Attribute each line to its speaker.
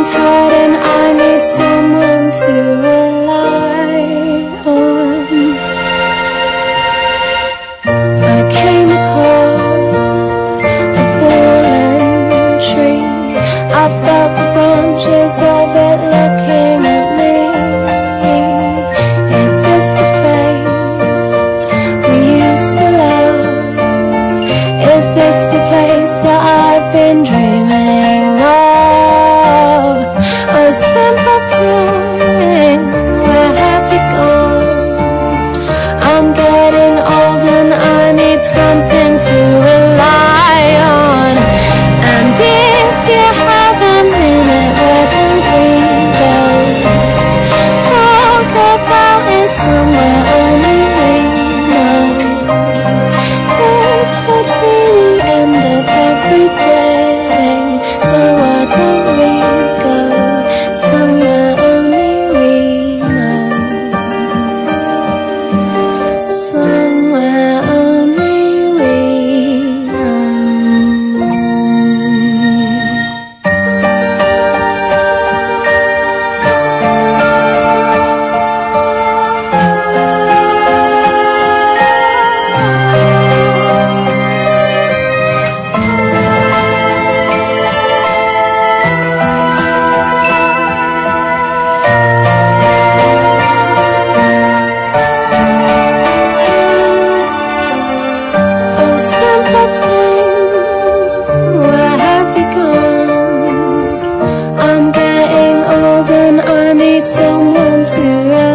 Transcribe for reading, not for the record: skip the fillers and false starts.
Speaker 1: getting tired and I need someone to rely on. I came across a fallen tree. I felt the branches of it looking at me. Is this the place we used to love? Is this the place that I've been dreaming of? A simple thing, where have you gone? I'm getting old and I need something to rely on. And if you have a minute, where can we go? Talk about it somewhere only we know. This could be the end of everything, so why don't we go somewhere only we know? Somewhere only we know. A simple thing, where have you gone? I'm getting old and I need someone to